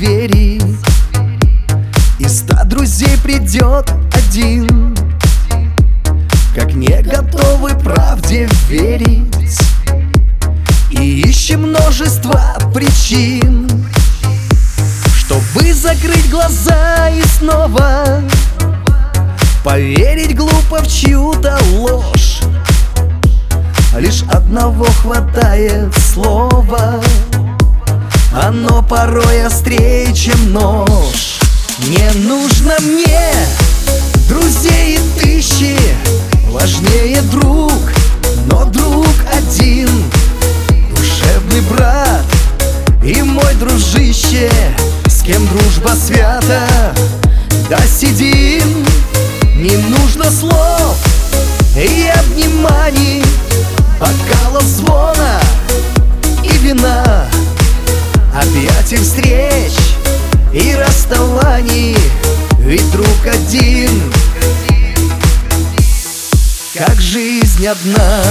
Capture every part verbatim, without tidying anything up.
двери, из ста друзей придет один, как не готовы правде верить, и ищем множество причин, чтобы закрыть глаза и снова поверить глупо в чью-то ложь. Лишь одного хватает слова, оно порой острее, чем нож. Не нужно мне друзей и тысячи, важнее друг, но друг один, душевный брат и мой дружище, с кем дружба свята. Да сидим, не нужно слов и обниманий, бокалов звона и вина, объятий, встреч и расставаний, ведь друг один, как жизнь одна.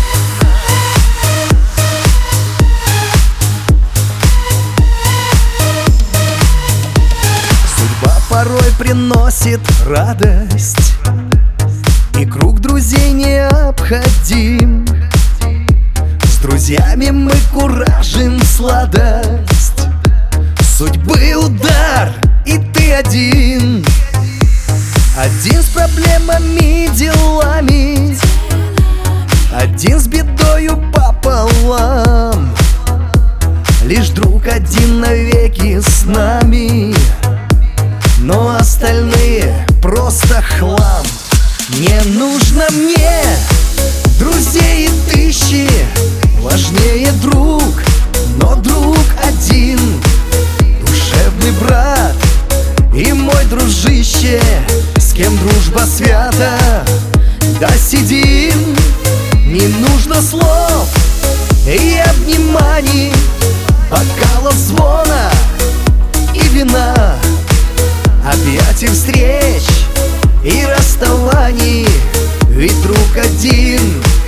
Судьба порой приносит радость, и круг друзей необходим. С друзьями мы куражим сладость судьбы удар, и ты один. Один с проблемами, делами, один с бедою пополам. Лишь друг один навеки с нами, но остальные просто хлам. Не нужно мне друзей и тысячи, важнее друг, но друг один, душевный брат и мой дружище, с кем дружба свята. Да сидим, не нужно слов и обниманий, бокалов звона и вина, объятий, встреч и расставаний, ведь друг один,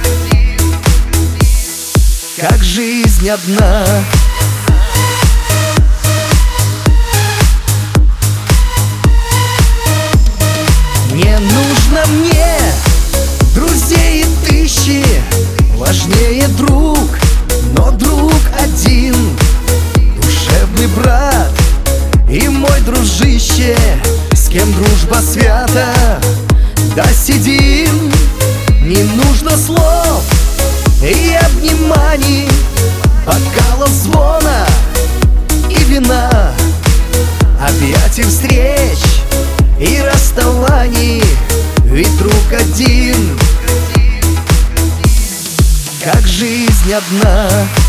как жизнь одна. Не нужно мне друзей и тысячи, важнее друг, но друг один, душевный брат и мой дружище, с кем дружба свята. Да сидим, не нужно слов и обниманий, бокалов звона и вина, объятий, встреч и расставаний, ведь друг один, как жизнь одна.